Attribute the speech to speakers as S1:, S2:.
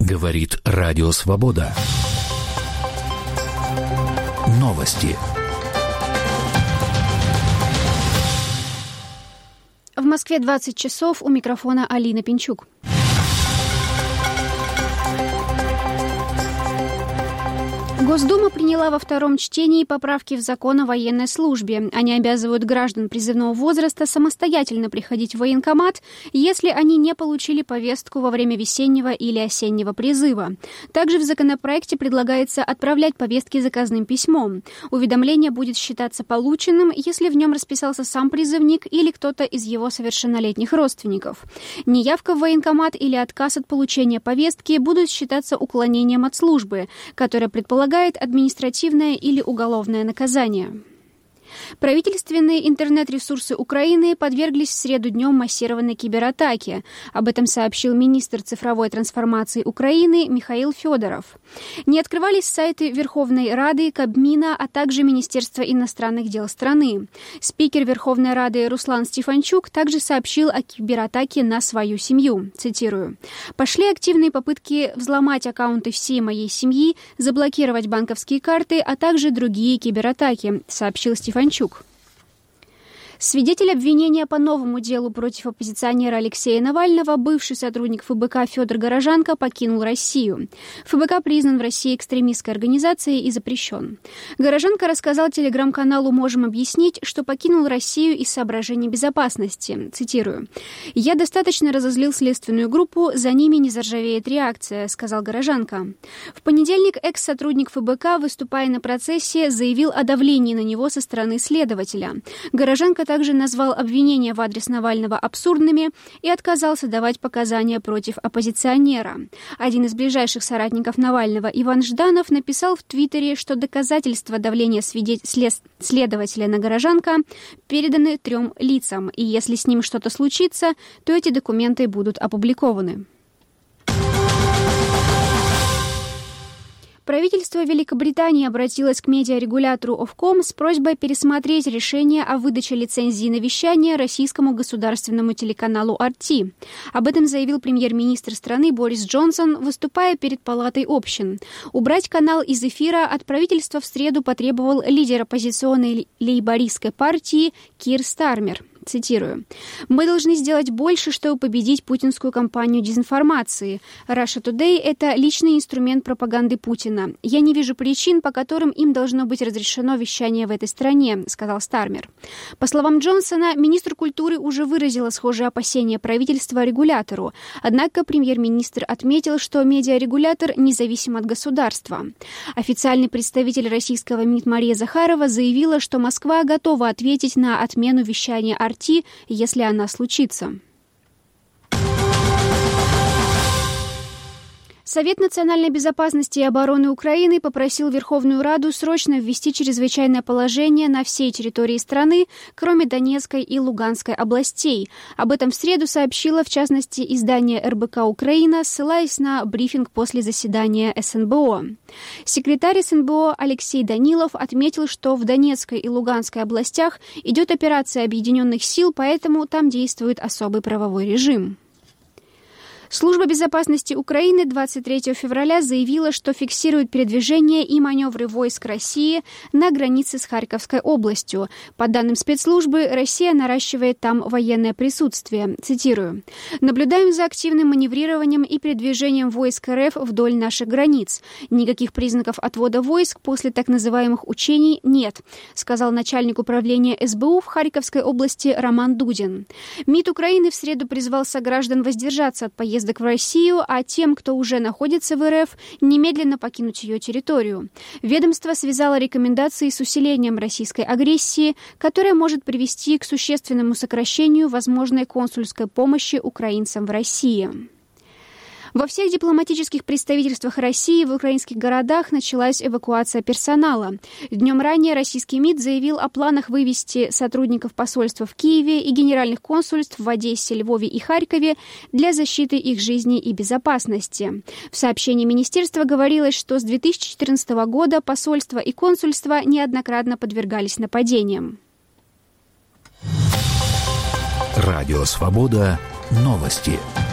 S1: Говорит Радио Свобода. Новости.
S2: В Москве 20 часов, у микрофона Алина Пинчук. Госдума приняла во втором чтении поправки в закон о военной службе. Они обязывают граждан призывного возраста самостоятельно приходить в военкомат, если они не получили повестку во время весеннего или осеннего призыва. Также в законопроекте предлагается отправлять повестки заказным письмом. Уведомление будет считаться полученным, если в нем расписался сам призывник или кто-то из его совершеннолетних родственников. Неявка в военкомат или отказ от получения повестки будут считаться уклонением от службы, которое предполагает административное или уголовное наказание. Правительственные интернет-ресурсы Украины подверглись в среду днем массированной кибератаке. Об этом сообщил министр цифровой трансформации Украины Михаил Федоров. Не открывались сайты Верховной Рады, Кабмина, а также Министерства иностранных дел страны. Спикер Верховной Рады Руслан Стефанчук также сообщил о кибератаке на свою семью. Цитирую. «Пошли активные попытки взломать аккаунты всей моей семьи, заблокировать банковские карты, а также другие кибератаки», сообщил Стефанчук. Свидетель обвинения по новому делу против оппозиционера Алексея Навального, бывший сотрудник ФБК Федор Горожанко, покинул Россию. ФБК признан в России экстремистской организацией и запрещен. Горожанко рассказал телеграм-каналу «Можем объяснить», что покинул Россию из соображений безопасности. Цитирую. «Я достаточно разозлил следственную группу, за ними не заржавеет реакция», сказал Горожанко. В понедельник экс-сотрудник ФБК, выступая на процессе, заявил о давлении на него со стороны следователя. Горожанко также назвал обвинения в адрес Навального абсурдными и отказался давать показания против оппозиционера. Один из ближайших соратников Навального, Иван Жданов, написал в Твиттере, что доказательства давления следователя на Горожанко переданы 3 лицам, и если с ним что-то случится, то эти документы будут опубликованы. Правительство Великобритании обратилось к медиарегулятору Ofcom с просьбой пересмотреть решение о выдаче лицензии на вещание российскому государственному телеканалу RT. Об этом заявил премьер-министр страны Борис Джонсон, выступая перед Палатой общин. Убрать канал из эфира от правительства в среду потребовал лидер оппозиционной лейбористской партии Кир Стармер. Цитирую. «Мы должны сделать больше, чтобы победить путинскую кампанию дезинформации. Russia Today – это личный инструмент пропаганды Путина. Я не вижу причин, по которым им должно быть разрешено вещание в этой стране», сказал Стармер. По словам Джонсона, министр культуры уже выразила схожие опасения правительства регулятору. Однако премьер-министр отметил, что медиарегулятор независим от государства. Официальный представитель российского МИД Мария Захарова заявила, что Москва готова ответить на отмену вещания RT, если она случится. Совет национальной безопасности и обороны Украины попросил Верховную Раду срочно ввести чрезвычайное положение на всей территории страны, кроме Донецкой и Луганской областей. Об этом в среду сообщило, в частности, издание РБК «Украина», ссылаясь на брифинг после заседания СНБО. Секретарь СНБО Алексей Данилов отметил, что в Донецкой и Луганской областях идет операция объединенных сил, поэтому там действует особый правовой режим. Служба безопасности Украины 23 февраля заявила, что фиксирует передвижение и маневры войск России на границе с Харьковской областью. По данным спецслужбы, Россия наращивает там военное присутствие. Цитирую. «Наблюдаем за активным маневрированием и передвижением войск РФ вдоль наших границ. Никаких признаков отвода войск после так называемых учений нет», сказал начальник управления СБУ в Харьковской области Роман Дудин. МИД Украины в среду призвал сограждан воздержаться от поездок в Россию, а тем, кто уже находится в РФ, немедленно покинуть ее территорию. Ведомство связало рекомендации с усилением российской агрессии, которая может привести к существенному сокращению возможной консульской помощи украинцам в России. Во всех дипломатических представительствах России в украинских городах началась эвакуация персонала. Днем ранее российский МИД заявил о планах вывести сотрудников посольства в Киеве и генеральных консульств в Одессе, Львове и Харькове для защиты их жизни и безопасности. В сообщении министерства говорилось, что с 2014 года посольства и консульства неоднократно подвергались нападениям.
S1: Радио «Свобода». Новости.